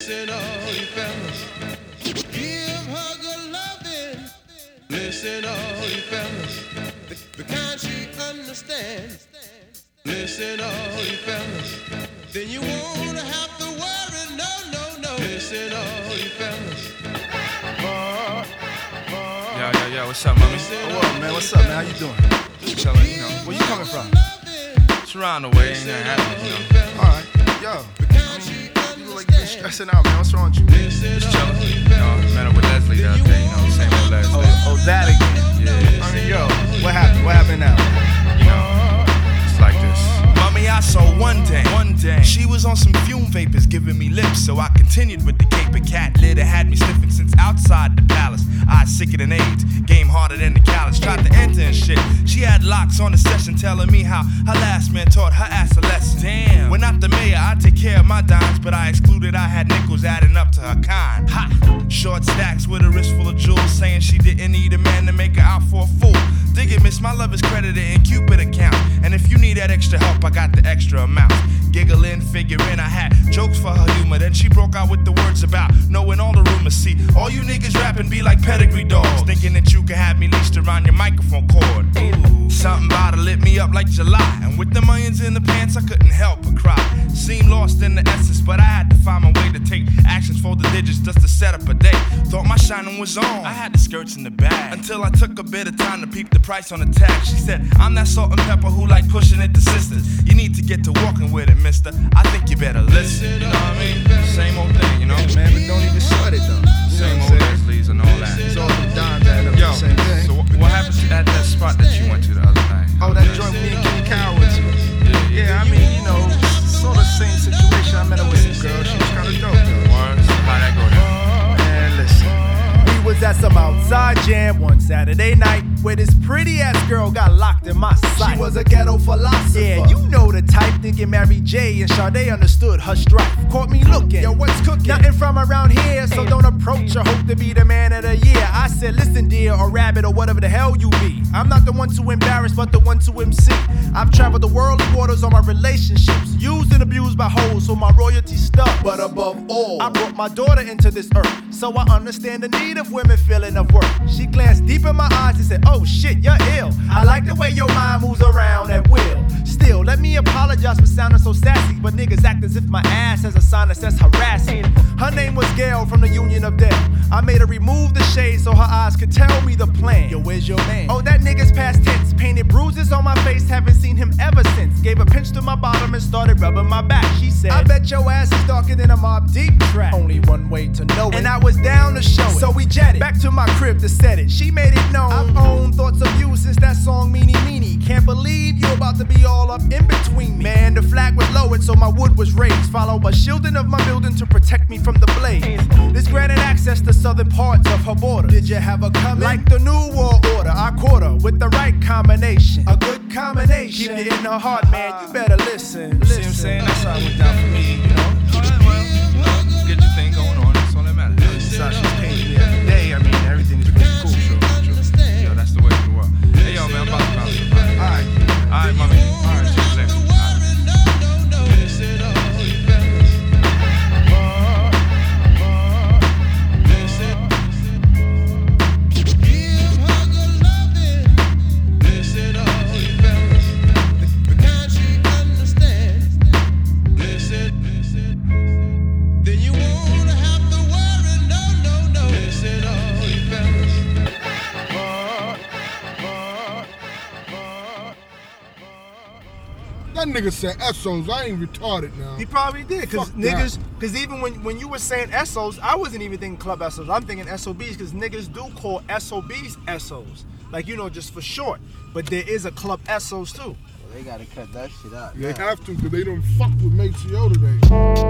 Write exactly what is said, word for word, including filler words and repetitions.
Listen, all you fellas, give her good loving. Listen, all you fellas, the, the kind she understands. Listen, all you fellas, then you won't have to worry, no, no, no. Listen, all you fellas. Uh, uh, yo, yo, yo, what's up, mommy? Oh, what, man? What's up, man? How you doing? Chillin', you know. Where you coming from? It's around the way, ain't nothing happening, you know. All right, yo. I mean, you look like you been stressing out, man. What's wrong with you? Just chillin'. You know, met up with Leslie the other day, you know, same old Leslie. Oh, oh, that again? Yeah. I mean, yo, what happened? What happened now? You know, it's like this. Mommy, I saw one day, one day, she was on some fume vapors giving me lips, so I continued with the caper. Cat litter had me sniffing since outside the palace. I sicker than AIDS, game harder than the callous. Tried to enter and shit. She had locks on the session telling me how her last man taught her ass a lesson. Damn. When not the mayor, I take care of my dimes, but I excluded I had nickels adding up to her kind. Ha! Short stacks with a wrist full of jewels, saying she didn't need a man to make her out for a fool. Dig it, miss, my love is credited in Cupid account. And if you need that extra help, I got the extra amount. Giggling, figuring I had jokes for her humor. Then she broke out with the words about knowing all the rumors. See, all you niggas rapping be like pedigree dogs, thinking that you could have me leashed around your microphone cord. Ooh. Something about her lit me up like July. And with the millions in the pants, I couldn't help but cry. Seemed lost in the essence, but I had to find my way to take actions for the digits just to set up a day. Thought my shining was on, I had the skirts in the bag. Until I took a bit of time to peep the price on the tag. She said, I'm that salt and pepper who like pushing it to sisters. You need to get to walking with it, mister. I think you better listen, you know what I mean? Same old thing, you know? Yeah, man, but don't even sweat it, though. You Same know old what I'm saying? Leslie's and all that. It's all them dimes adding up to Yo, the same thing. so what, what happened at that spot that you went to the other night? Oh, that joint me and Kenny Kyle went to. Yeah, yeah. Yeah, I mean, you know, sort of same situation. I met her with some girl. She was kind of dope, though. Words, how'd that go down? Man, listen. We was at some outside jam one Saturday night where this pretty ass girl got locked in my sight. She was a ghetto philosopher. Yeah, you know the type, thinking Mary J and Sade understood her strife. Caught me looking. Yo, what's cooking? Nothing from around here, so don't approach her. Hope to be the man of the year. I said, listen, dear, or rabbit, or whatever the hell you be. I'm not the one to embarrass, but the one to M C. I've traveled the worldly waters on my relationships, used and abused by hoes, so my royalty stuck. But above all, I brought my daughter into this earth, so I understand the need of women feeling of work. She glanced deep in my eyes and said, oh shit, you're ill. I like the way your mind moves around at will. Still, let me apologize for sounding so sassy, but niggas act as if my ass has a sinus that's harassing. Her name was Gail from the Union of Dale. I made her remove the shade so her eyes could tell me the plan. Yo, where's your man? Oh, that nigga's past tense. Painted bruises on my face, haven't seen him ever since. Gave a pinch to my bottom and started rubbing my back. She said, I bet your ass is darker than a Mobb Deep track. Only one way to know it, and I was down to show it. So we jetted back to my crib to set it. She made it known I've owned thoughts of you since that song Meanie Meanie. Can't believe you about to be all up in between me. Man, the flag was lowered so my wood was raised, followed by shielding of my building to protect me from the blaze. This granted access to southern parts of her border. Did you have a coming? Like the new world order, I caught her with the right combination. A good combination. Keep it in her heart, man, you better listen. You see what I'm saying? That's how it went down for me, you know? Alright, well, you know, get your thing going on, that's all that matters. Besides, she's paying me every day. I mean, everything is pretty cool. True, true. Yo, that's the way of the world. Hey, yo, man, I'm about to bounce the party. Alright. Alright, mommy. Alright, see you later. That nigga said Essos. I ain't retarded now. He probably did, cause Fuck niggas, that. cause even when, when you were saying Essos, I wasn't even thinking Club Essos. I'm thinking S O Bs, cause niggas do call S O Bs Essos, like, you know, just for short. But there is a Club Essos too. Well, they gotta cut that shit out. They now. have to, cause they don't fuck with Maceo today.